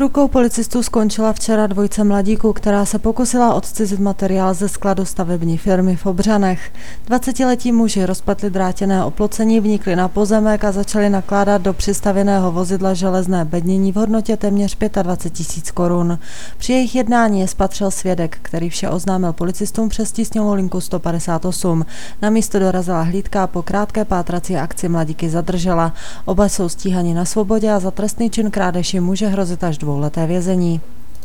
rukou policistů skončila včera dvojice mladíků, která se pokusila odcizit materiál ze skladu stavební firmy v Obřanech. 20letí muži rozpletli drátěné oplocení, vnikli na pozemek a začali nakládat do přistavěného vozidla železné bednění v hodnotě téměř 25 000 korun. Při jejich jednání je spatřil svědek, který vše oznámil policistům přes tísňovou linku 158. Na místo dorazila hlídka a po krátké pátrací akci mladíky zadržela. Oba jsou stíhani na svobodě a za trestný čin krádeži může hrozit až 2leté vězení.